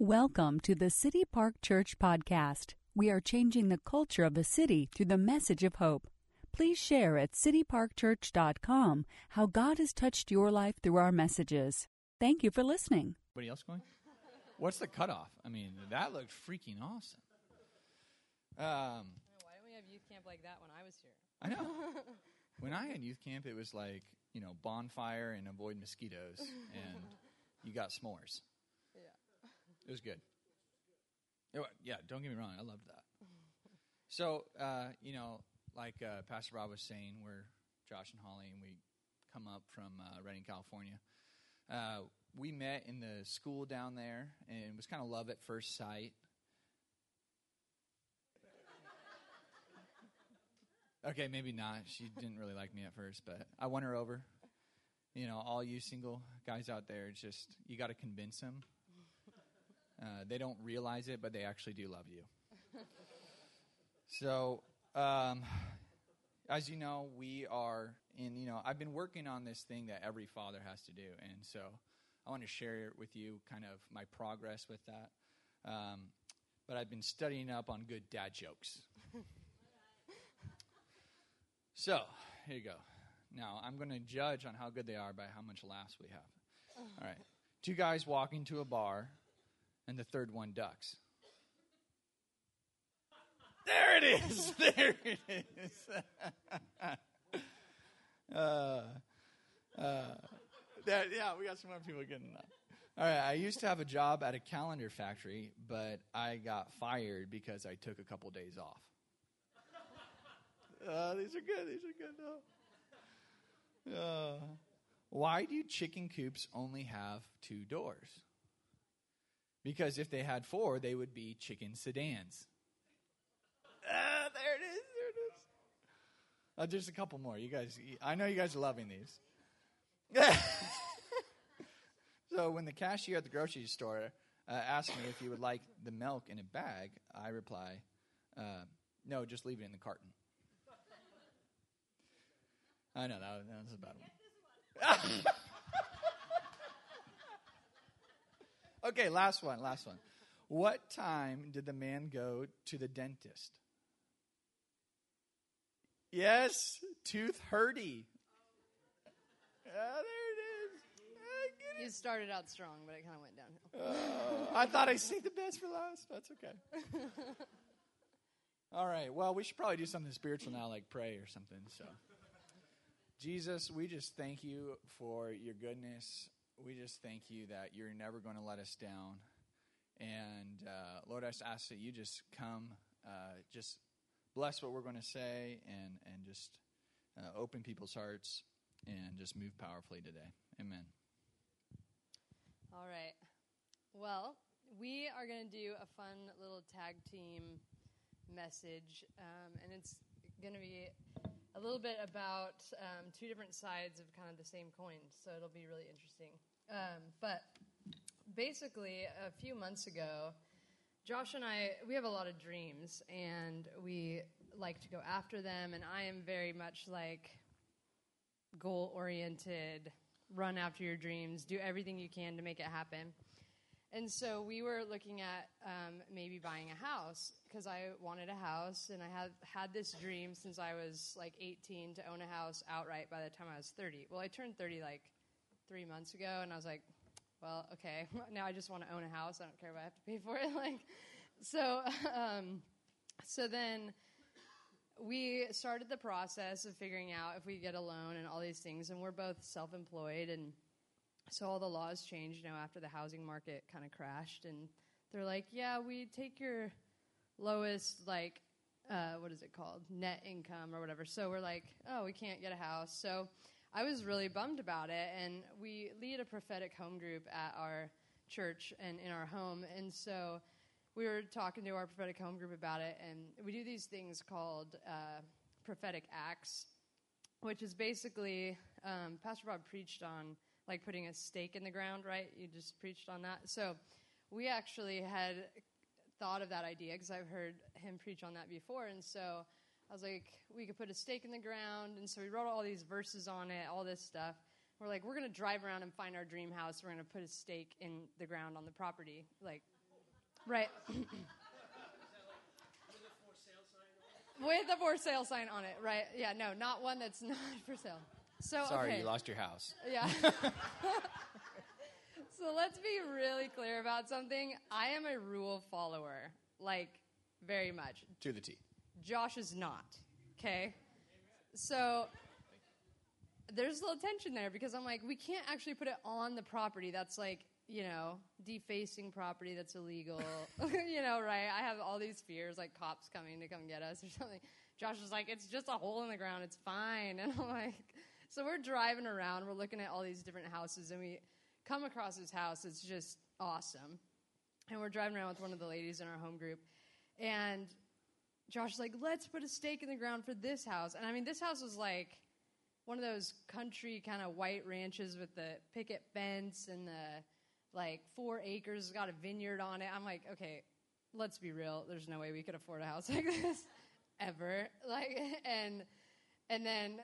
Welcome to the City Park Church podcast. We are changing the culture of the city through the message of hope. Please share at cityparkchurch.com how God has touched your life through our messages. Thank you for listening. Anybody else going? What's the cutoff? I mean, that looked freaking awesome. Why don't we have youth camp like that when I was here? I know. When I had youth camp, it was like, bonfire and avoid mosquitoes, and you got s'mores. It was good. Yeah, don't get me wrong. I loved that. So, like Pastor Rob was saying, we're Josh and Holly, and we come up from Redding, California. We met in the school down there, and it was kind of love at first sight. Okay, maybe not. She didn't really like me at first, but I won her over. All you single guys out there, it's just, you got to convince them. They don't realize it, but they actually do love you. So, as you know, we are in, I've been working on this thing that every father has to do. And so I want to share with you kind of my progress with that. But I've been studying up on good dad jokes. So, here you go. Now, I'm going to judge on how good they are by how much laughs we have. All right. Two guys walking to a bar. And the third one ducks. There it is. There it is. We got some more people getting that. All right, I used to have a job at a calendar factory, but I got fired because I took a couple days off. These are good. Why do chicken coops only have 2 doors? Because if they had 4, they would be chicken sedans. There it is. There's a couple more. You guys, I know you guys are loving these. So when the cashier at the grocery store asked me if you would like the milk in a bag, I reply, no, just leave it in the carton. I know, that was a bad one. Okay, last one. What time did the man go to the dentist? Yes, tooth hurdy. There it is. You started out strong, but it kind of went downhill. I thought I saved the best for last. That's okay. All right, well, we should probably do something spiritual now, like pray or something. So, Jesus, we just thank you for your goodness. We just thank you that you're never going to let us down. And, Lord, I just ask that you just come, just bless what we're going to say and just open people's hearts and just move powerfully today. Amen. All right. Well, we are going to do a fun little tag team message, and it's going to be a little bit about 2 different sides of kind of the same coin, so it'll be really interesting. But basically, a few months ago, Josh and I, we have a lot of dreams, and we like to go after them, and I am very much like goal-oriented, run after your dreams, do everything you can to make it happen. And so we were looking at maybe buying a house because I wanted a house, and I had this dream since I was like 18 to own a house outright by the time I was 30. Well, I turned 30 like 3 months ago, and I was like, well, okay, now I just want to own a house. I don't care if I have to pay for it. So then we started the process of figuring out if we get a loan and all these things, and we're both self-employed, and so all the laws changed, after the housing market kind of crashed, and they're like, yeah, we take your lowest, what is it called, net income or whatever. So we're like, oh, we can't get a house. So I was really bummed about it, and we lead a prophetic home group at our church and in our home, and so we were talking to our prophetic home group about it, and we do these things called prophetic acts, which is basically, Pastor Bob preached on putting a stake in the ground, right? You just preached on that. So we actually had thought of that idea because I've heard him preach on that before. And so I was like, we could put a stake in the ground. And so we wrote all these verses on it, all this stuff. We're like, we're going to drive around and find our dream house. We're going to put a stake in the ground on the property. Right. With a for sale sign on it, right? Yeah, no, not one that's not for sale. So Sorry, okay. you lost your house. Yeah. So let's be really clear about something. I am a rule follower, like very much. To the T. Josh is not, okay? So there's a little tension there because I'm like, we can't actually put it on the property. That's like, defacing property that's illegal, right? I have all these fears, like cops coming to come get us or something. Josh is like, it's just a hole in the ground. It's fine. And I'm like, so we're driving around. We're looking at all these different houses, and we come across this house. It's just awesome. And we're driving around with one of the ladies in our home group. And Josh is like, let's put a stake in the ground for this house. And I mean, this house was like one of those country kind of white ranches with the picket fence and the 4 acres, got a vineyard on it. I'm like, okay, let's be real. There's no way we could afford a house like this ever. And then,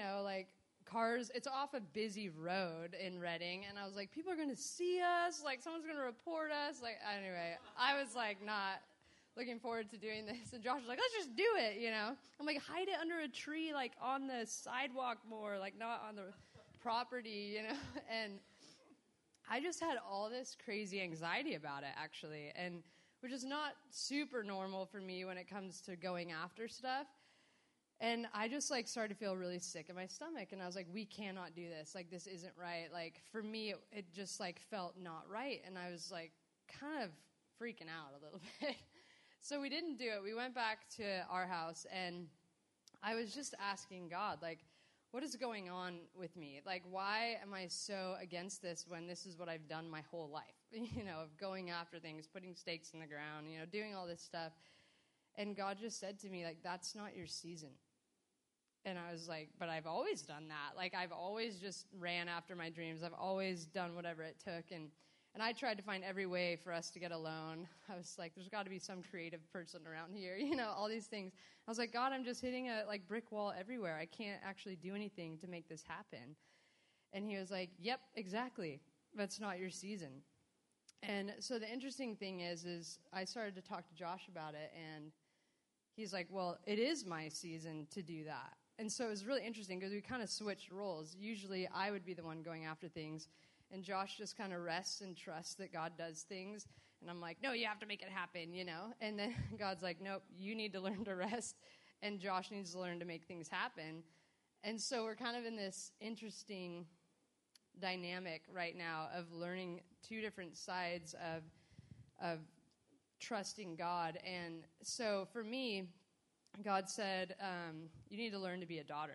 cars, it's off a busy road in Redding. And I was like, people are going to see us. Someone's going to report us. Anyway, I was not looking forward to doing this. And Josh was like, let's just do it, I'm like, hide it under a tree, on the sidewalk more, not on the property, And I just had all this crazy anxiety about it, actually, and which is not super normal for me when it comes to going after stuff. And I just, started to feel really sick in my stomach, and I was like, we cannot do this. This isn't right. For me, it just, felt not right, and I was, kind of freaking out a little bit. So we didn't do it. We went back to our house, and I was just asking God, what is going on with me? Why am I so against this when this is what I've done my whole life, of going after things, putting stakes in the ground, doing all this stuff. And God just said to me, that's not your season. And I was like, but I've always done that. I've always just ran after my dreams. I've always done whatever it took. And I tried to find every way for us to get a loan. I was like, there's got to be some creative person around here, all these things. I was like, God, I'm just hitting a brick wall everywhere. I can't actually do anything to make this happen. And he was like, yep, exactly. That's not your season. And so the interesting thing is I started to talk to Josh about it, and he's like, well, it is my season to do that. And so it was really interesting because we kind of switched roles. Usually I would be the one going after things, and Josh just kind of rests and trusts that God does things. And I'm like, no, you have to make it happen, And then God's like, nope, you need to learn to rest. And Josh needs to learn to make things happen. And so we're kind of in this interesting dynamic right now of learning two different sides of trusting God. And so for me, God said, you need to learn to be a daughter.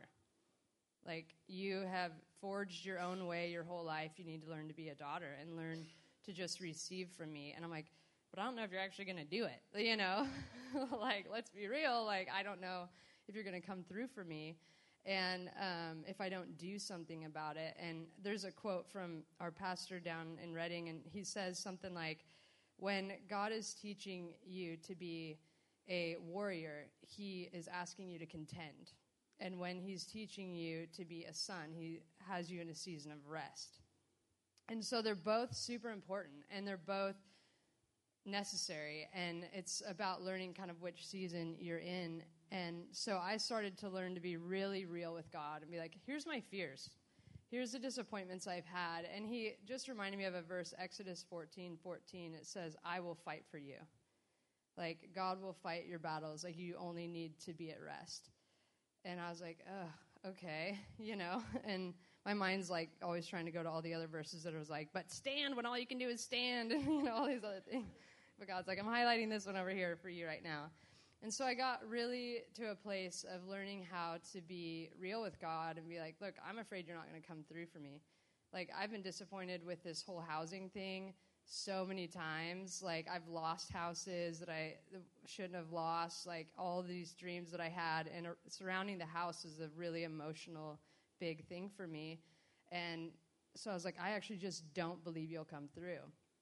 You have forged your own way your whole life. You need to learn to be a daughter and learn to just receive from me. And I'm like, but I don't know if you're actually going to do it, let's be real. I don't know if you're going to come through for me. And if I don't do something about it. And there's a quote from our pastor down in Redding, and he says something like, when God is teaching you to be a warrior, he is asking you to contend. And when he's teaching you to be a son, he has you in a season of rest. And so they're both super important, and they're both necessary. And it's about learning kind of which season you're in. And so I started to learn to be really real with God and be like, here's my fears. Here's the disappointments I've had. And he just reminded me of a verse, Exodus 14:14. It says, I will fight for you. God will fight your battles. You only need to be at rest. And I was like, okay, and my mind's always trying to go to all the other verses that was but stand when all you can do is stand, and all these other things. But God's like, I'm highlighting this one over here for you right now. And so I got really to a place of learning how to be real with God and be like, look, I'm afraid you're not going to come through for me. I've been disappointed with this whole housing thing so many times. I've lost houses that I shouldn't have lost, all these dreams that I had, and surrounding the house is a really emotional, big thing for me. And so I was like, I actually just don't believe you'll come through.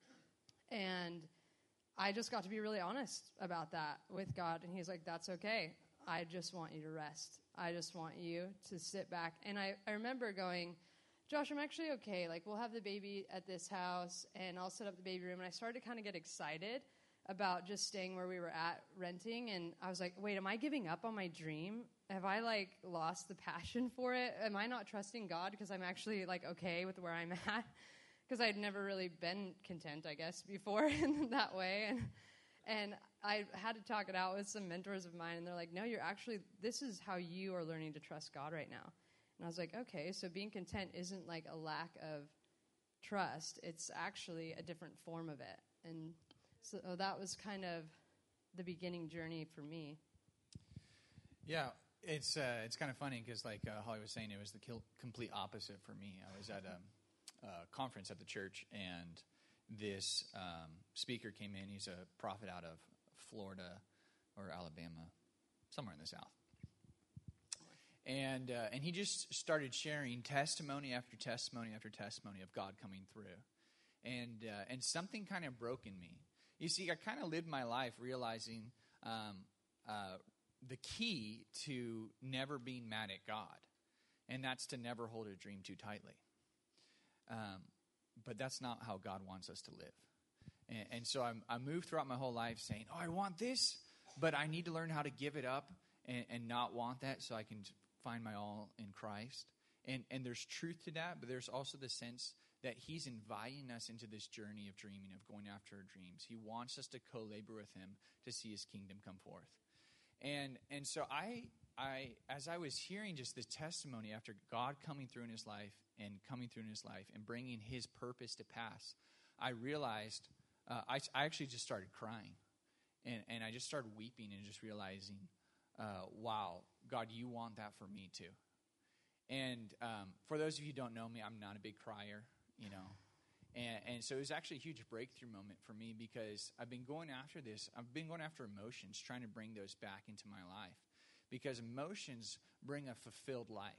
And I just got to be really honest about that with God, and he's like, that's okay. I just want you to rest. I just want you to sit back. And I remember going, Josh, I'm actually okay. We'll have the baby at this house, and I'll set up the baby room. And I started to kind of get excited about just staying where we were at renting. And I was like, wait, am I giving up on my dream? Have I lost the passion for it? Am I not trusting God because I'm actually okay with where I'm at? Because I'd never really been content, I guess, before in that way. And I had to talk it out with some mentors of mine, and they're like, no, this is how you are learning to trust God right now. And I was like, okay, so being content isn't a lack of trust. It's actually a different form of it. And so that was kind of the beginning journey for me. Yeah, it's kind of funny because Holly was saying, it was the complete opposite for me. I was at a conference at the church, and this speaker came in. He's a prophet out of Florida or Alabama, somewhere in the South. And he just started sharing testimony after testimony after testimony of God coming through. And something kind of broke in me. You see, I kind of lived my life realizing the key to never being mad at God, and that's to never hold a dream too tightly. But that's not how God wants us to live. And so I moved throughout my whole life saying, I want this, but I need to learn how to give it up and not want that so I can find my all in Christ. And there's truth to that, but there's also the sense that he's inviting us into this journey of dreaming, of going after our dreams. He wants us to co-labor with him to see his kingdom come forth. And so I as I was hearing just the testimony after God coming through in his life and bringing his purpose to pass, I realized I actually just started crying. And I just started weeping and just realizing, wow, God, you want that for me too. And for those of you who don't know me, I'm not a big crier, And so it was actually a huge breakthrough moment for me because I've been going after this. I've been going after emotions, trying to bring those back into my life. Because emotions bring a fulfilled life.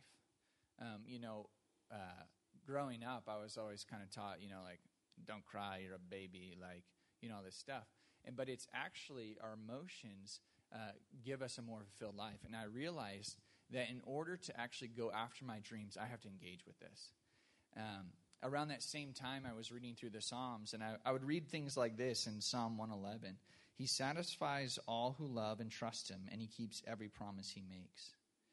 Growing up, I was always kind of taught, don't cry, you're a baby, all this stuff. But it's actually our emotions give us a more fulfilled life. And I realized that in order to actually go after my dreams, I have to engage with this. Around that same time, I was reading through the Psalms, and I would read things like this in Psalm 111. He satisfies all who love and trust him, and he keeps every promise he makes.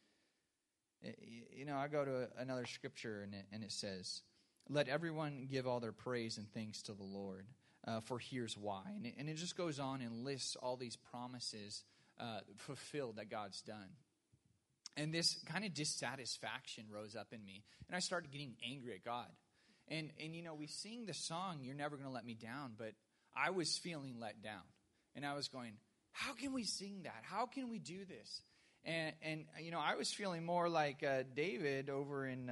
I go to another scripture, and it says, let everyone give all their praise and thanks to the Lord, for here's why. And it just goes on and lists all these promises fulfilled that God's done. And this kind of dissatisfaction rose up in me, and I started getting angry at God. And we sing the song, You're Never Going to Let Me Down, but I was feeling let down. And I was going, how can we sing that? How can we do this? And I was feeling more like David over in,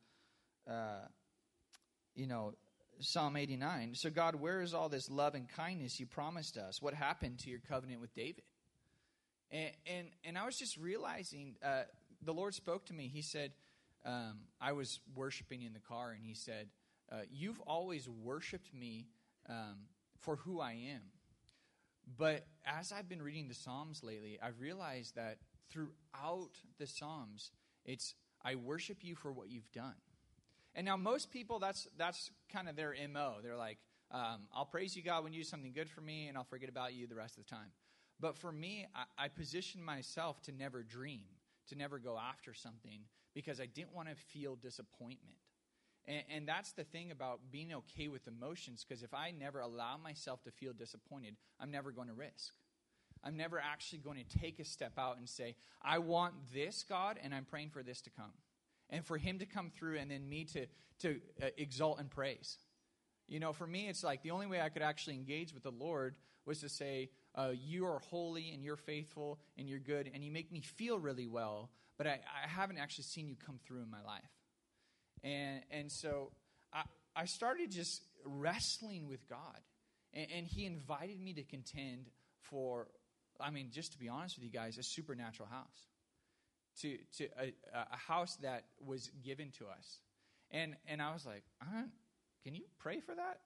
Psalm 89. So God, where is all this love and kindness you promised us? What happened to your covenant with David? And I was just realizing, the Lord spoke to me. He said, I was worshiping in the car, and he said, you've always worshiped me for who I am. But as I've been reading the Psalms lately, I've realized that throughout the Psalms, it's, I worship you for what you've done. And now most people, that's kind of their MO. They're like, I'll praise you, God, when you do something good for me, and I'll forget about you the rest of the time. But for me, I positioned myself to never dream, to never go after something, because I didn't want to feel disappointment. And that's the thing about being okay with emotions, because if I never allow myself to feel disappointed, I'm never going to risk. I'm never actually going to take a step out and say, I want this, God, and I'm praying for this to come. And for him to come through, and then me to exalt and praise. For me, it's like the only way I could actually engage with the Lord was to say, you are holy, and you're faithful, and you're good, and you make me feel really well, but I haven't actually seen you come through in my life. And so I started just wrestling with God. And he invited me to contend for, just to be honest with you guys, a supernatural house. To a house that was given to us. And I was like, can you pray for that?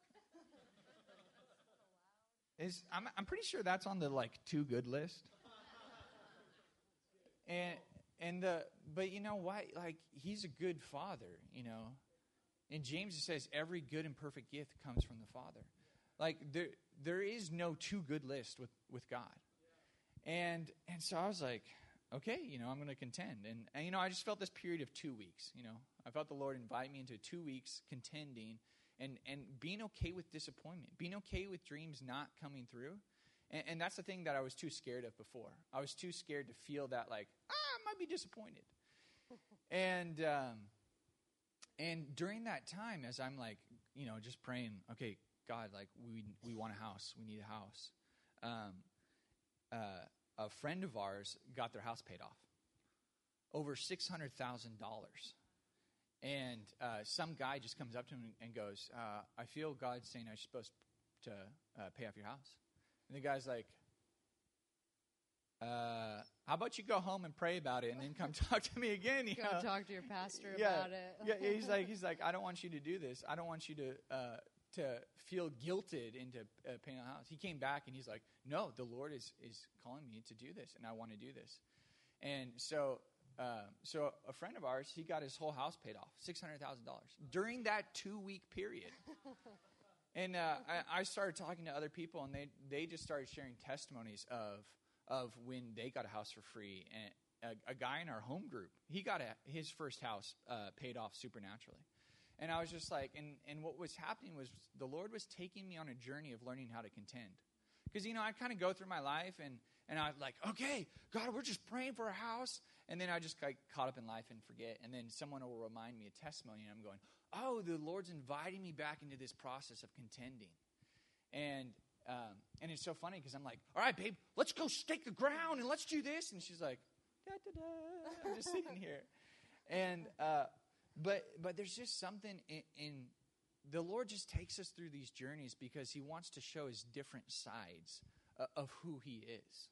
I'm pretty sure that's on the too good list. But you know what? He's a good father, In James it says every good and perfect gift comes from the Father. Like there is no too good list with God. And so I was like, okay, I'm going to contend. And I just felt this period of 2 weeks, I felt the Lord invite me into 2 weeks contending and being okay with disappointment, being okay with dreams not coming through. And that's the thing that I was too scared of before. I was too scared to feel that I might be disappointed. And during that time, as I'm just praying, okay, God, we want a house. We need a house. A friend of ours got their house paid off. Over $600,000. And some guy just comes up to him and goes, I feel God saying I'm supposed to pay off your house. And the guy's like, how about you go home and pray about it and then come talk to me again? Go talk to your pastor about it. Yeah, he's like, I don't want you to do this. I don't want you to feel guilted into paying the house. He came back and he's like, no, the Lord is calling me to do this, and I want to do this. And so a friend of ours, he got his whole house paid off, $600,000 during that 2-week period. And I started talking to other people, and they just started sharing testimonies of when they got a house for free. And a guy in our home group, he got his first house paid off supernaturally. And I was just like, and what was happening was the Lord was taking me on a journey of learning how to contend. Because, I kind of go through my life, and I'm like, okay, God, we're just praying for a house. And then I just got caught up in life and forget. And then someone will remind me a testimony, and I'm going, oh, the Lord's inviting me back into this process of contending. And it's so funny because I'm like, all right, babe, let's go stake the ground and let's do this. And she's like, da-da-da. I'm just sitting here. And but there's just something in the Lord just takes us through these journeys because he wants to show his different sides of who he is.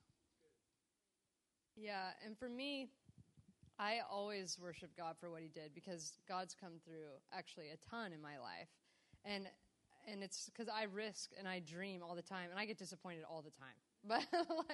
Yeah, and for me, I always worship God for what he did because God's come through actually a ton in my life. And it's because I risk and I dream all the time, and I get disappointed all the time.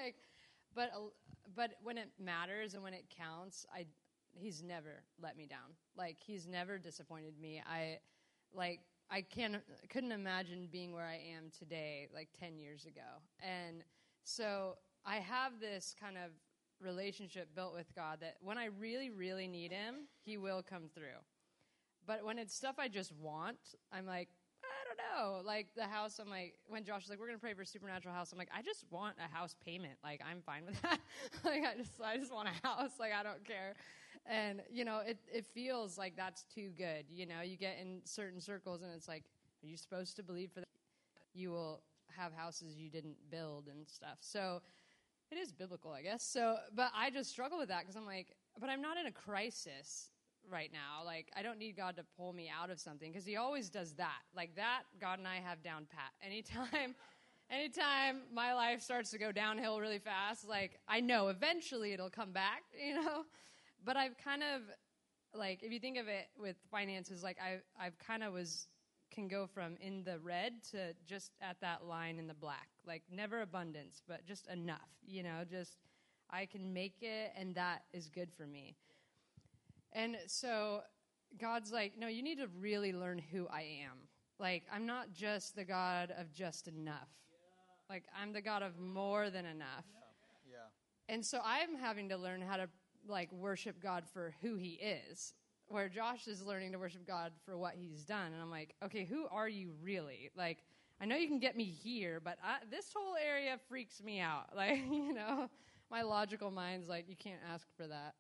But when it matters and when it counts, he's never let me down. He's never disappointed me. I couldn't imagine being where I am today, 10 years ago. And so I have this kind of relationship built with God that when I really, really need him, he will come through. But when it's stuff I just want, I'm like, I don't know. The house, I'm like, when Josh was like, we're going to pray for a supernatural house, I'm like, I just want a house payment. I'm fine with that. I just want a house. I don't care. And, it feels like that's too good. You get in certain circles and it's like, are you supposed to believe for that? You will have houses you didn't build and stuff. So it is biblical, I guess. So, but I just struggle with that because I'm like, but I'm not in a crisis right now. I don't need God to pull me out of something because he always does that. That, God and I have down pat. Anytime my life starts to go downhill really fast, I know eventually it'll come back, But I've kind of, if you think of it with finances, I've kind of can go from in the red to just at that line in the black. Never abundance, but just enough, just I can make it, and that is good for me. And so God's like, no, you need to really learn who I am. I'm not just the God of just enough. I'm the God of more than enough. Yeah. And so I'm having to learn how to worship God for who he is, where Josh is learning to worship God for what he's done. And I'm like, okay, who are you really? I know you can get me here, but this whole area freaks me out. My logical mind's you can't ask for that.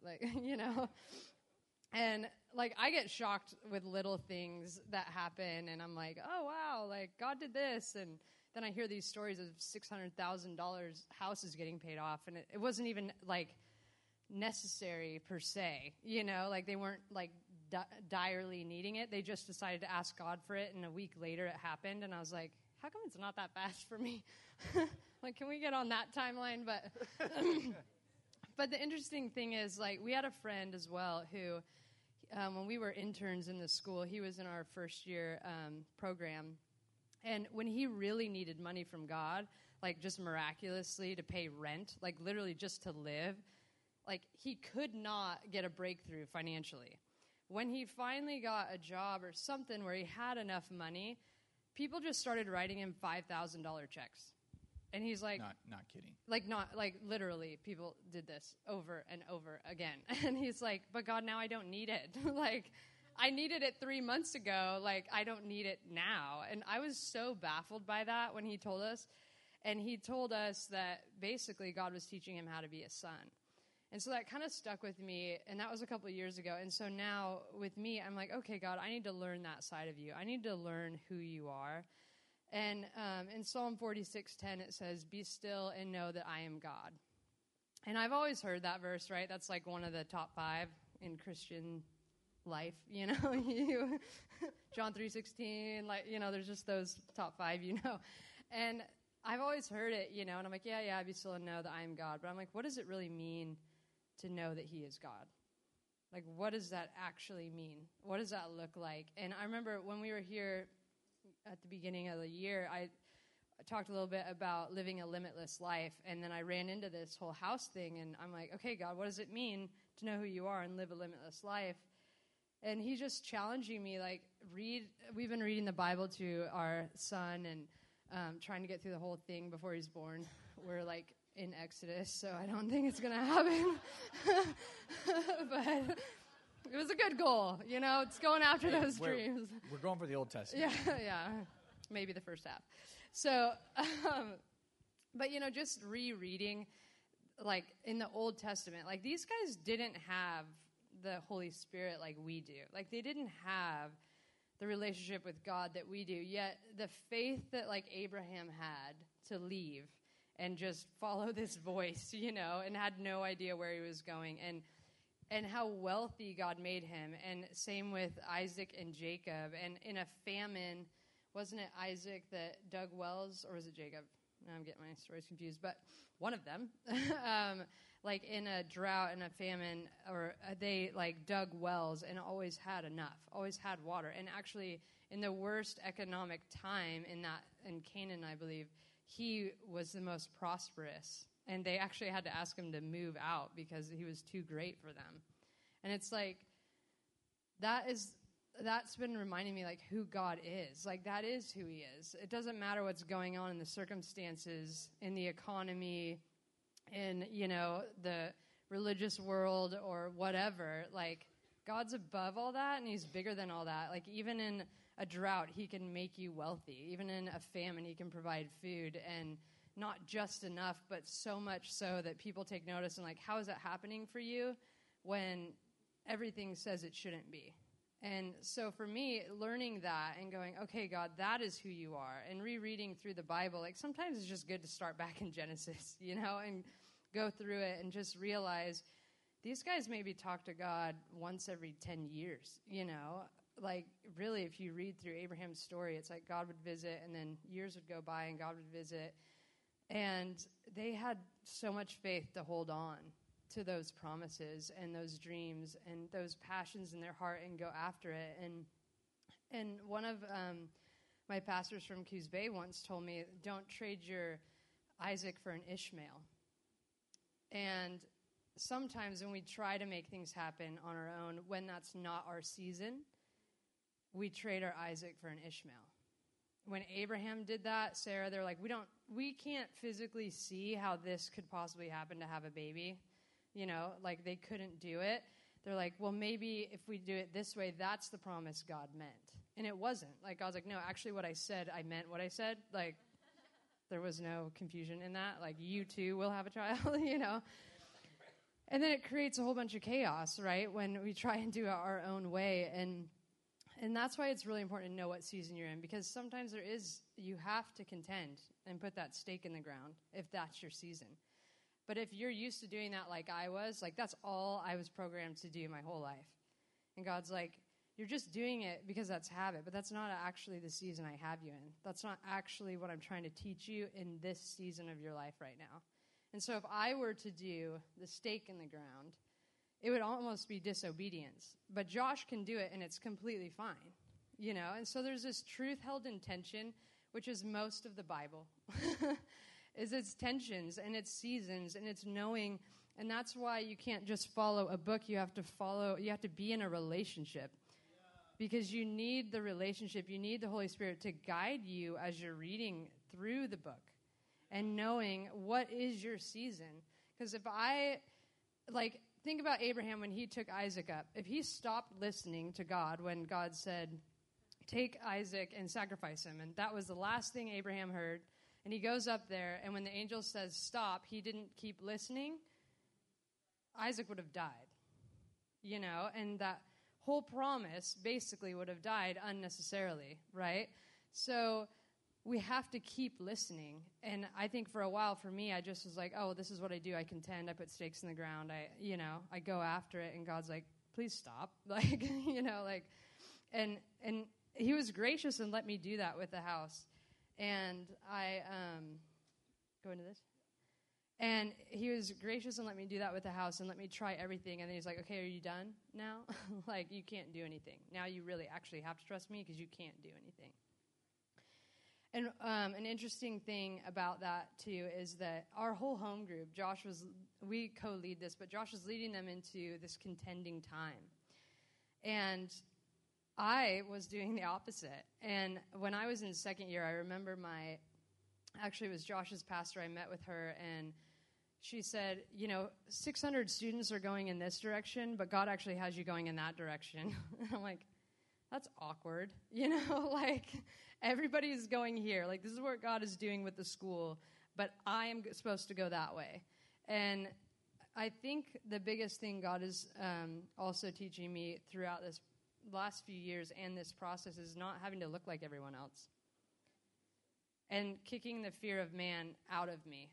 And I get shocked with little things that happen, and I'm like, oh wow, God did this, and then I hear these stories of $600,000 houses getting paid off, and it wasn't even necessary per se, they weren't direly needing it. They just decided to ask God for it, and a week later it happened, and I was like, how come it's not that fast for me? Can we get on that timeline? But but the interesting thing is, we had a friend as well who, when we were interns in the school, he was in our first year program, and when he really needed money from God, just miraculously to pay rent, literally just to live, he could not get a breakthrough financially. When he finally got a job or something where he had enough money, people just started writing him $5,000 checks. And he's like, not kidding. Like literally people did this over and over again. And he's like, but God, now I don't need it. Like, I needed it 3 months ago. Like, I don't need it now. And I was so baffled by that when he told us. And he told us that basically God was teaching him how to be a son. And so that kind of stuck with me, and that was a couple of years ago. And so now with me, I'm like, okay, God, I need to learn that side of you. I need to learn who you are. And in Psalm 46:10, it says, be still and know that I am God. And I've always heard that verse, right? That's like one of the top 5 in Christian life, you know. John 3:16, like, you know, there's just those top 5, you know. And I've always heard it, you know, and I'm like, yeah, be still and know that I am God. But I'm like, what does it really mean to know that he is God? Like, what does that actually mean? What does that look like? And I remember when we were here at the beginning of the year, I talked a little bit about living a limitless life, and then I ran into this whole house thing, and I'm like, okay, God, what does it mean to know who you are and live a limitless life? And he's just challenging me, like, we've been reading the Bible to our son and trying to get through the whole thing before he's born. We're, like, in Exodus, so I don't think it's going to happen. But it was a good goal, you know. It's going after those dreams. We're going for the Old Testament. Yeah, maybe the first half. So, but, you know, just rereading, like, in the Old Testament, like, these guys didn't have the Holy Spirit like we do. Like, they didn't have the relationship with God that we do, yet the faith that, like, Abraham had to leave and just follow this voice, you know, and had no idea where he was going, and how wealthy God made him. And same with Isaac and Jacob. And in a famine, wasn't it Isaac that dug wells, or was it Jacob? Now I'm getting my stories confused, but one of them, like in a drought and a famine, or they like dug wells and always had enough, always had water. And actually, in the worst economic time in Canaan, I believe, he was the most prosperous, and they actually had to ask him to move out because he was too great for them. And it's like, that's been reminding me, like, who God is. Like, that is who he is. It doesn't matter what's going on in the circumstances, in the economy, in, you know, the religious world or whatever. Like, God's above all that, and he's bigger than all that. Like, even in a drought, he can make you wealthy. Even in a famine, he can provide food, and not just enough, but so much so that people take notice and, like, how is that happening for you when everything says it shouldn't be? And so for me, learning that and going, okay, God, that is who you are, and rereading through the Bible, like, sometimes it's just good to start back in Genesis, you know, and go through it and just realize these guys maybe talk to God once every 10 years, you know. Like, really, if you read through Abraham's story, it's like God would visit, and then years would go by, and God would visit. And they had so much faith to hold on to those promises and those dreams and those passions in their heart and go after it. And one of my pastors from Coos Bay once told me, don't trade your Isaac for an Ishmael. And sometimes when we try to make things happen on our own, when that's not our season, we trade our Isaac for an Ishmael. When Abraham did that, Sarah, they're like, we can't physically see how this could possibly happen to have a baby. You know, like, they couldn't do it. They're like, well, maybe if we do it this way, that's the promise God meant. And it wasn't. Like, God's like, no, actually what I said, I meant what I said. Like, there was no confusion in that. Like, you too will have a child, you know. And then it creates a whole bunch of chaos, right, when we try and do it our own way. And that's why it's really important to know what season you're in, because sometimes you have to contend and put that stake in the ground if that's your season. But if you're used to doing that like I was, like, that's all I was programmed to do my whole life. And God's like, you're just doing it because that's habit, but that's not actually the season I have you in. That's not actually what I'm trying to teach you in this season of your life right now. And so if I were to do the stake in the ground, it would almost be disobedience. But Josh can do it, and it's completely fine, you know? And so there's this truth held in tension, which is most of the Bible, is its tensions and its seasons and its knowing. And that's why you can't just follow a book. You have to be in a relationship. because you need the relationship. You need the Holy Spirit to guide you as you're reading through the book and knowing what is your season. Because if think about Abraham when he took Isaac up. If he stopped listening to God when God said, take Isaac and sacrifice him, and that was the last thing Abraham heard, and he goes up there, and when the angel says stop, he didn't keep listening, Isaac would have died, and that whole promise basically would have died unnecessarily, right? So we have to keep listening. And I think for a while, for me, I just was like, oh, this is what I do. I contend. I put stakes in the ground. I go after it. And God's like, please stop. And he was gracious and let me do that with the house. And I, go into this? And he was gracious and let me do that with the house and let me try everything. And then he's like, okay, are you done now? You can't do anything. Now you really actually have to trust me because you can't do anything. And an interesting thing about that, too, is that our whole home group, we co-lead this, but Josh was leading them into this contending time. And I was doing the opposite. And when I was in second year, I remember it was Josh's pastor. I met with her, and she said, 600 students are going in this direction, but God actually has you going in that direction. And I'm like, that's awkward. Everybody's going here. This is what God is doing with the school, but I am supposed to go that way. And I think the biggest thing God is also teaching me throughout this last few years and this process is not having to look like everyone else and kicking the fear of man out of me,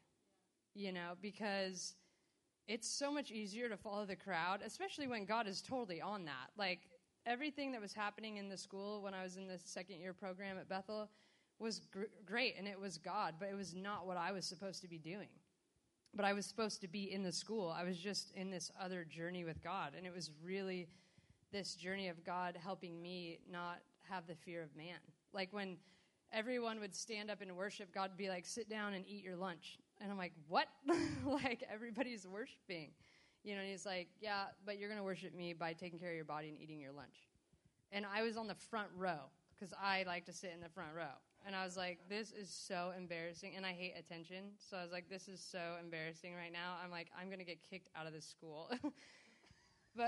because it's so much easier to follow the crowd, especially when God is totally on that. Everything that was happening in the school when I was in the second year program at Bethel was great, and it was God, but it was not what I was supposed to be doing. But I was supposed to be in the school. I was just in this other journey with God, and it was really this journey of God helping me not have the fear of man. When everyone would stand up and worship, God would be like, sit down and eat your lunch. And I'm like, what? Everybody's worshiping. And he's like, yeah, but you're going to worship me by taking care of your body and eating your lunch. And I was on the front row because I like to sit in the front row. And I was like, this is so embarrassing. And I hate attention. So I was like, this is so embarrassing right now. I'm like, I'm going to get kicked out of this school. But,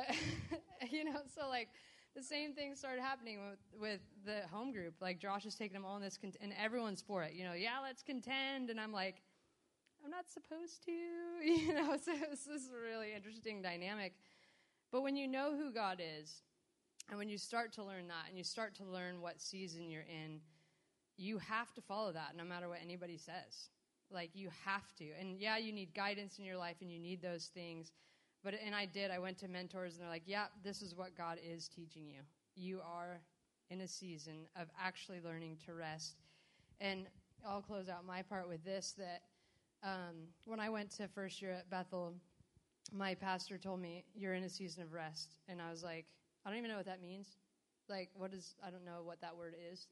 so the same thing started happening with the home group. Josh is taking them all in this, and everyone's for it. Yeah, let's contend. And I'm like, I'm not supposed to, so it's this really interesting dynamic. But when you know who God is, and when you start to learn that, and you start to learn what season you're in, you have to follow that no matter what anybody says. You have to. And yeah, you need guidance in your life, and you need those things. And I went to mentors, and they're like, yeah, this is what God is teaching you. You are in a season of actually learning to rest. And I'll close out my part with this, that when I went to first year at Bethel, my pastor told me, you're in a season of rest. And I was like, I don't even know what that means. I don't know what that word is.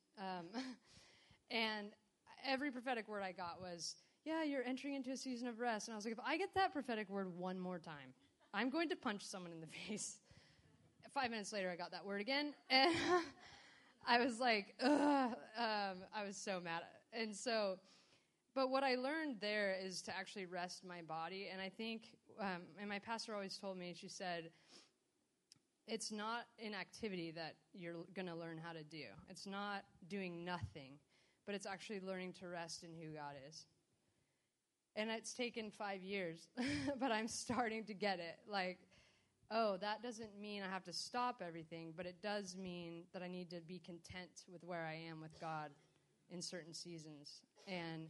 And every prophetic word I got was, yeah, you're entering into a season of rest. And I was like, if I get that prophetic word one more time, I'm going to punch someone in the face. 5 minutes later, I got that word again. And I was like, ugh. I was so mad. But what I learned there is to actually rest my body. And I think, and my pastor always told me, she said, it's not inactivity that you're going to learn how to do. It's not doing nothing, but it's actually learning to rest in who God is. And it's taken 5 years, but I'm starting to get it. That doesn't mean I have to stop everything, but it does mean that I need to be content with where I am with God in certain seasons. And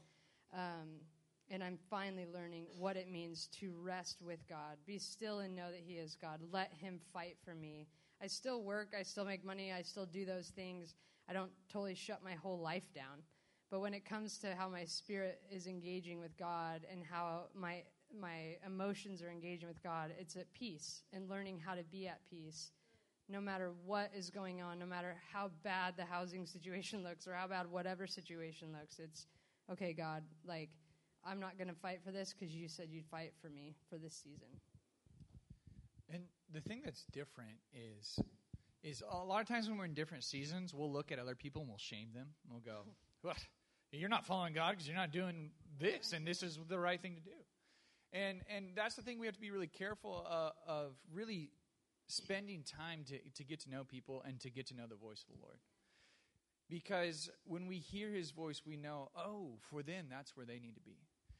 I'm finally learning what it means to rest with God. Be still and know that He is God. Let Him fight for me. I still work. I still make money. I still do those things. I don't totally shut my whole life down. But when it comes to how my spirit is engaging with God and how my emotions are engaging with God, it's at peace, and learning how to be at peace no matter what is going on, no matter how bad the housing situation looks or how bad whatever situation looks. It's, okay, God, I'm not going to fight for this because you said you'd fight for me for this season. And the thing that's different is is a lot of times when we're in different seasons, we'll look at other people and we'll shame them. We'll go, what? You're not following God because you're not doing this, and this is the right thing to do. And that's the thing we have to be really careful of really spending time to get to know people and to get to know the voice of the Lord. Because when we hear his voice, we know, oh, for them, that's where they need to be.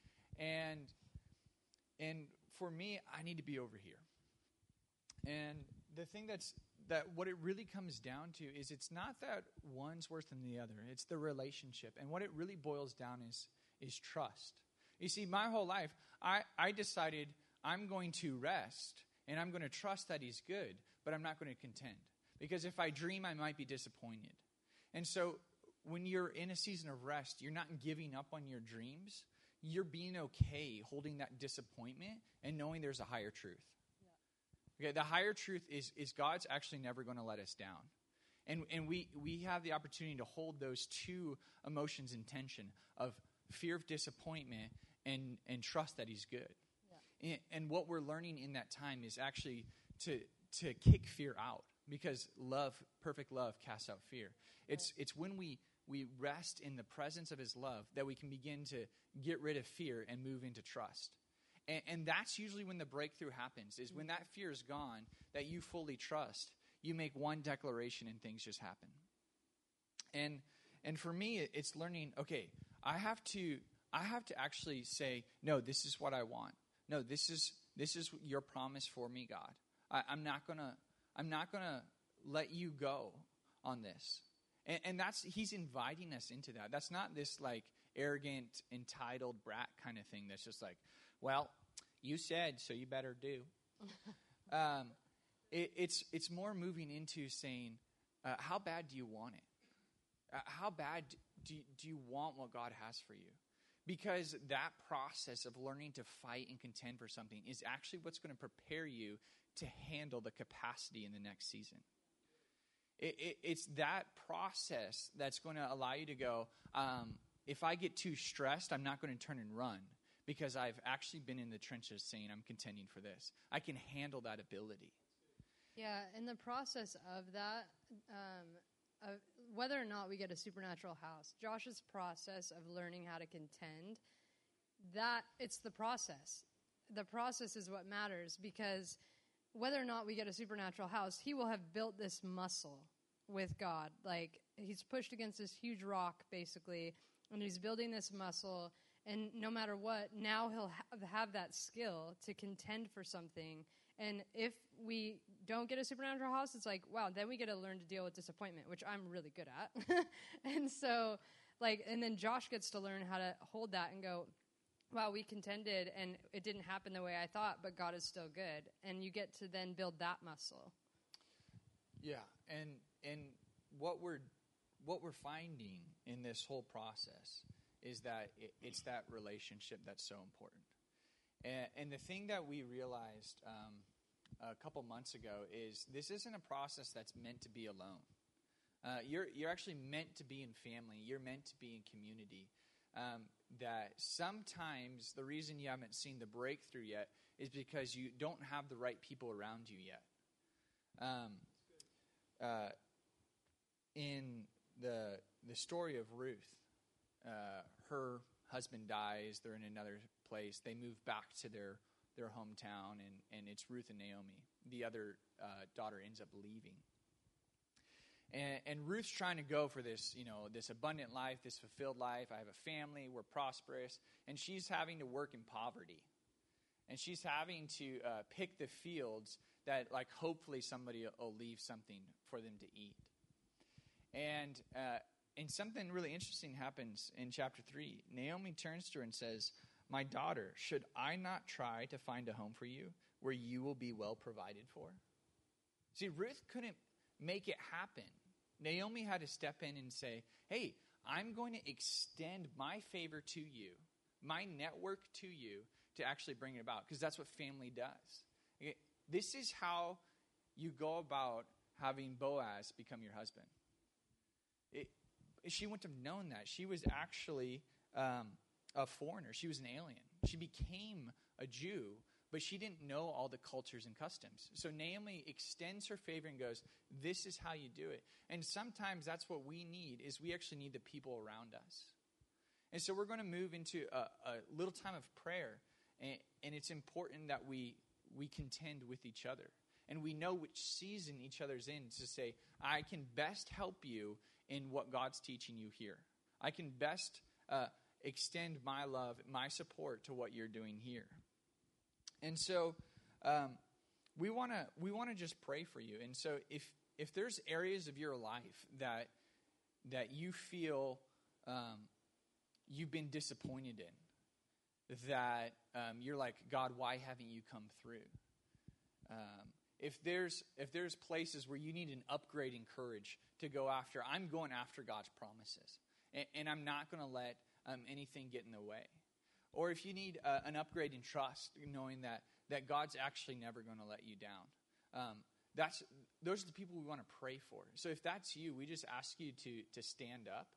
And for me, I need to be over here. And the thing that what it really comes down to is it's not that one's worse than the other. It's the relationship. And what it really boils down is trust. You see, my whole life, I decided I'm going to rest and I'm going to trust that he's good, but I'm not going to contend. Because if I dream, I might be disappointed. And so when you're in a season of rest, you're not giving up on your dreams. You're being okay holding that disappointment and knowing there's a higher truth. Yeah. Okay, the higher truth is God's actually never going to let us down. And we have the opportunity to hold those two emotions in tension of fear of disappointment and trust that he's good. Yeah. And what we're learning in that time is actually to kick fear out, because perfect love casts out fear. It's when we rest in the presence of his love that we can begin to get rid of fear and move into trust. And that's usually when the breakthrough happens, is when that fear is gone, that you fully trust. You make one declaration and things just happen. And for me, it's learning, okay, I have to actually say, no, this is what I want. No, this is your promise for me, God. I'm not gonna let you go on this. And he's inviting us into that. That's not this like arrogant, entitled brat kind of thing that's just like, well, you said, so you better do. It's more moving into saying, how bad do you want it? How bad do you want what God has for you? Because that process of learning to fight and contend for something is actually what's going to prepare you to handle the capacity in the next season. It's that process that's going to allow you to go, if I get too stressed, I'm not going to turn and run, because I've actually been in the trenches saying I'm contending for this. I can handle that ability. Yeah, in the process of that, whether or not we get a supernatural house, Josh's process of learning how to contend, it's the process. The process is what matters, because whether or not we get a supernatural house, he will have built this muscle with God. Like, he's pushed against this huge rock, basically, and he's building this muscle, and no matter what, now he'll have that skill to contend for something. And if we don't get a supernatural house, it's like, wow, then we get to learn to deal with disappointment, which I'm really good at. And so, and then Josh gets to learn how to hold that and go, wow, we contended and it didn't happen the way I thought, but God is still good. And you get to then build that muscle. Yeah, and what we're finding in this whole process is that it's that relationship that's so important. And the thing that we realized a couple months ago is this isn't a process that's meant to be alone. You're actually meant to be in family. You're meant to be in community. That sometimes the reason you haven't seen the breakthrough yet is because you don't have the right people around you yet. In the story of Ruth, her husband dies. They're in another place. They move back to their hometown, and it's Ruth and Naomi. The other daughter ends up leaving. And Ruth's trying to go for this, this abundant life, this fulfilled life. I have a family. We're prosperous. And she's having to work in poverty. And she's having to pick the fields that, hopefully somebody will leave something for them to eat. And something really interesting happens in chapter 3. Naomi turns to her and says, "My daughter, should I not try to find a home for you where you will be well provided for?" See, Ruth couldn't make it happen. Naomi had to step in and say, hey, I'm going to extend my favor to you, my network to you, to actually bring it about, because that's what family does. Okay? This is how you go about having Boaz become your husband. She wouldn't have known that. She was actually a foreigner. She was an alien. She became a Jew, but she didn't know all the cultures and customs. So Naomi extends her favor and goes, this is how you do it. And sometimes that's what we need, is we actually need the people around us. And so we're going to move into a little time of prayer. And it's important that we contend with each other. And we know which season each other's in to say, I can best help you in what God's teaching you here. I can best extend my love, my support to what you're doing here. And so we want to just pray for you. And so if there's areas of your life that you feel you've been disappointed in, that you're like, God, why haven't you come through? If there's places where you need an upgrade in courage to go after, I'm going after God's promises, and I'm not going to let anything get in the way. Or if you need an upgrade in trust, knowing that God's actually never going to let you down, those are the people we want to pray for. So if that's you, we just ask you to stand up.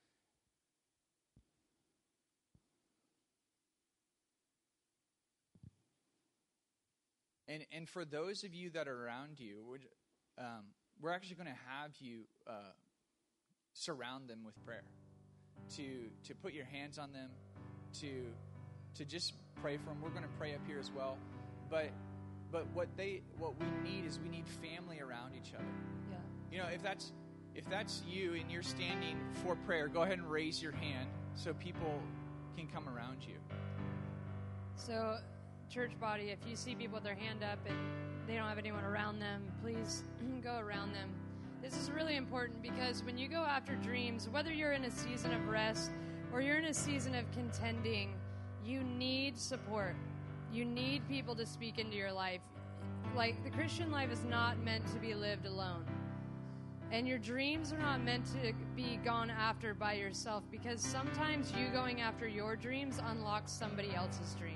And for those of you that are around you, we're actually going to have you surround them with prayer, to put your hands on them, to just pray for them. We're going to pray up here as well. But what we need is we need family around each other. Yeah. You know, if that's you and you're standing for prayer, go ahead and raise your hand so people can come around you. So, church body, if you see people with their hand up and they don't have anyone around them, please go around them. This is really important because when you go after dreams, whether you're in a season of rest or you're in a season of contending, you need support. You need people to speak into your life. Like, the Christian life is not meant to be lived alone. And your dreams are not meant to be gone after by yourself, because sometimes you going after your dreams unlocks somebody else's dream.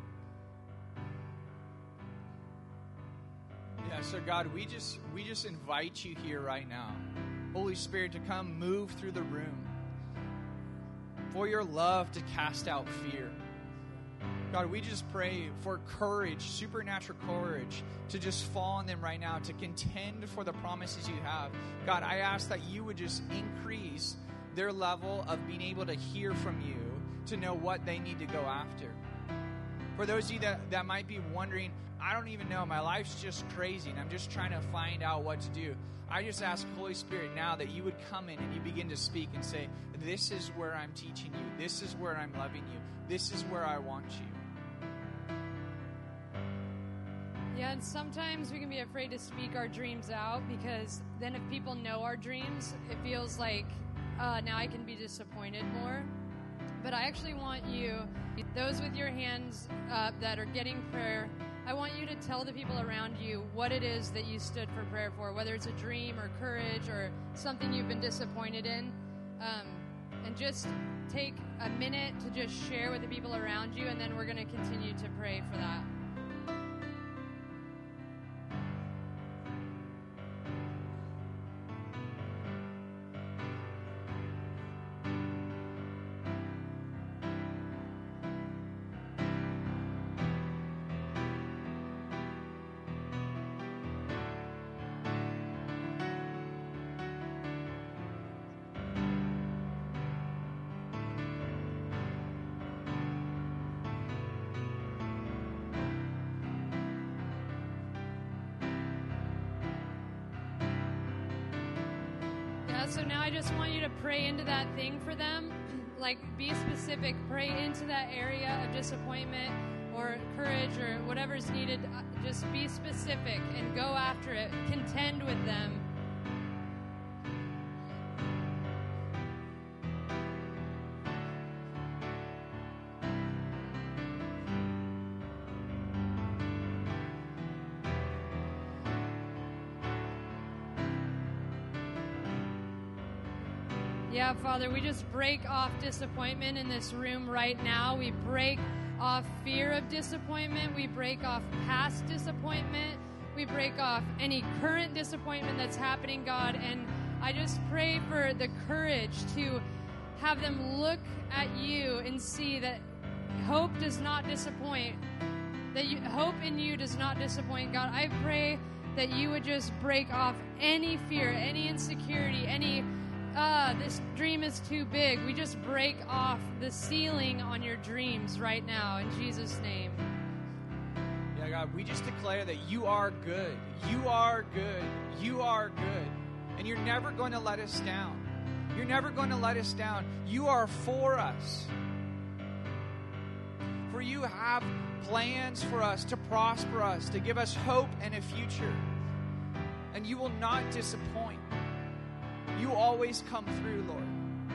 Yeah, so God, we just invite you here right now, Holy Spirit, to come move through the room, for your love to cast out fear. God, we just pray for courage, supernatural courage, to just fall on them right now, to contend for the promises you have. God, I ask that you would just increase their level of being able to hear from you, to know what they need to go after. For those of you that might be wondering, I don't even know, my life's just crazy and I'm just trying to find out what to do, I just ask Holy Spirit now that you would come in and you begin to speak and say, this is where I'm teaching you, this is where I'm loving you, this is where I want you. Yeah, and sometimes we can be afraid to speak our dreams out, because then if people know our dreams, it feels like now I can be disappointed more. But I actually want you, those with your hands up that are getting prayer, I want you to tell the people around you what it is that you stood for prayer for, whether it's a dream or courage or something you've been disappointed in. And just take a minute to just share with the people around you, and then we're going to continue to pray for that. So now I just want you to pray into that thing for them. Like, be specific. Pray into that area of disappointment or courage or whatever's needed. Just be specific and go after it. Contend with them. Yeah, Father, we just break off disappointment in this room right now. We break off fear of disappointment. We break off past disappointment. We break off any current disappointment that's happening, God. And I just pray for the courage to have them look at you and see that hope does not disappoint. hope in you does not disappoint. God, I pray that you would just break off any fear, any insecurity, any, this dream is too big. We just break off the ceiling on your dreams right now in Jesus' name. Yeah, God, we just declare that you are good. You are good. You are good. And you're never going to let us down. You're never going to let us down. You are for us. For you have plans for us, to prosper us, to give us hope and a future. And you will not disappoint. You always come through, Lord.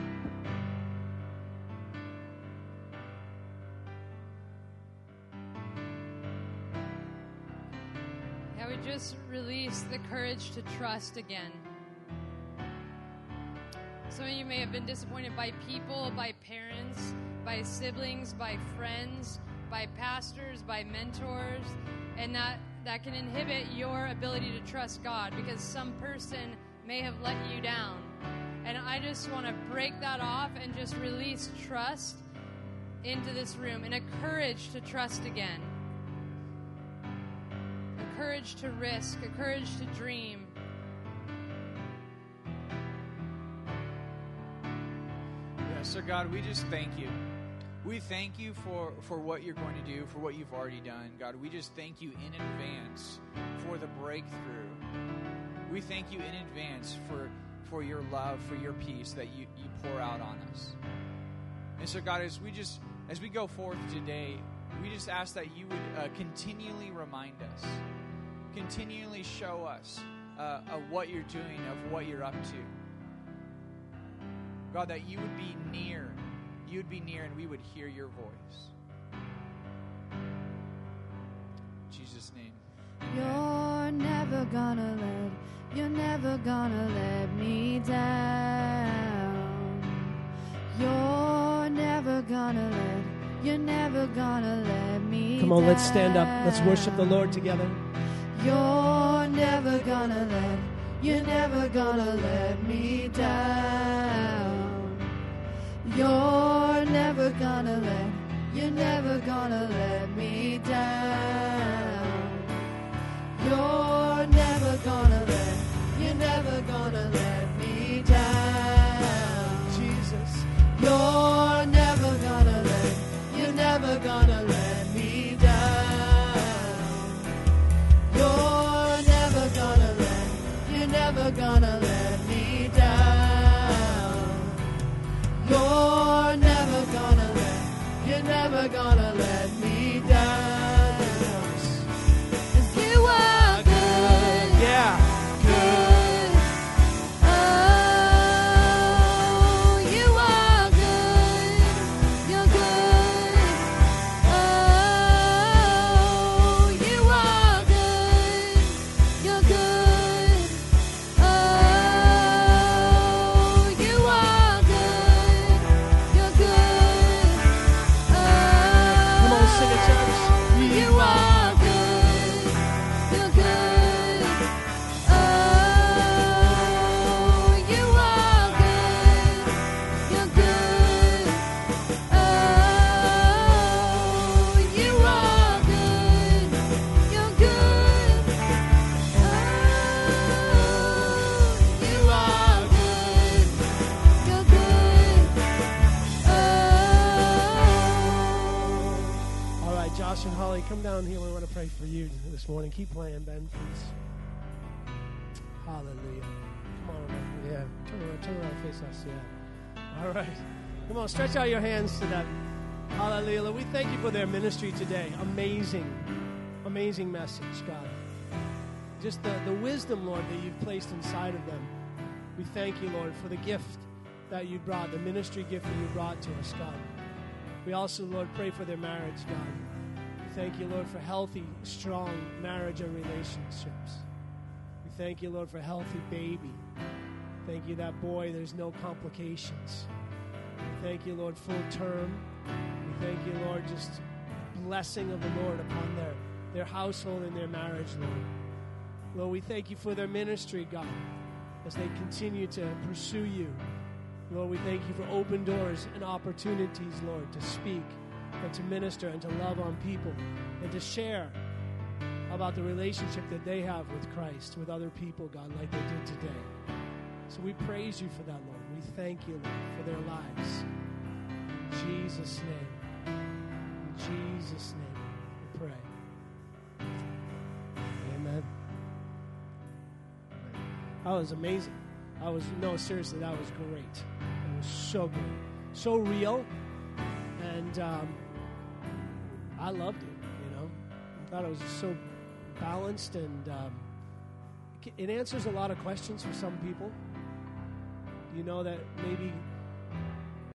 Yeah, we just release the courage to trust again. Some of you may have been disappointed by people, by parents, by siblings, by friends, by pastors, by mentors, and that can inhibit your ability to trust God because some person may have let you down. And I just want to break that off and just release trust into this room and a courage to trust again. A courage to risk, a courage to dream. Yeah, so God, we just thank you. We thank you for what you're going to do, for what you've already done. God, we just thank you in advance for the breakthrough. We thank you in advance for your love, for your peace that you pour out on us. And so, God, as we go forth today, we just ask that you would continually remind us, continually show us of what you're doing, of what you're up to. God, that you would be near. You would be near and we would hear your voice. In Jesus' name. You're never gonna let me down. You're never gonna let me down. Come on, let's stand up. Let's worship the Lord together. You're never gonna let me down. You're never gonna let me down. You're never gonna let me down. Jesus. You're never gonna let me down. You're never gonna let me down. You're never gonna let me down. 'Cause you are good. Yeah. Good. Oh, you are good. You're good. Oh, you are good. You're good. Oh, you are good. You're good. Come on, sing it, church. You are good. You're good. Oh, you are good. You're good. Oh, you are good. You're good. Oh, you are good. You're good. Oh. All right, Josh and Holly, come down here. We want to pray for you this morning. Keep playing, Ben, please. Hallelujah. Come on, Ben. Yeah. Turn around, face us. Yeah. All right. Come on, stretch out your hands to them. Hallelujah. Lord, we thank you for their ministry today. Amazing message, God. Just the wisdom, Lord, that you've placed inside of them. We thank you, Lord, for the gift that you brought, the ministry gift that you brought to us, God. We also, Lord, pray for their marriage, God. We thank you, Lord, for healthy, strong marriage and relationships. We thank you, Lord, for a healthy baby. Thank you, that boy, there's no complications. We thank you, Lord, full term. We thank you, Lord, just blessing of the Lord upon their household and their marriage, Lord. Lord, we thank you for their ministry, God, as they continue to pursue you. Lord, we thank you for open doors and opportunities, Lord, to speak and to minister and to love on people and to share about the relationship that they have with Christ, with other people, God, like they did today. So we praise you for that, Lord. We thank you, Lord, for their lives. In Jesus' name. In Jesus' name we pray. Amen. That was amazing. Seriously, that was great. It was so good. So real. And I loved it, I thought it was so balanced, and it answers a lot of questions for some people. That maybe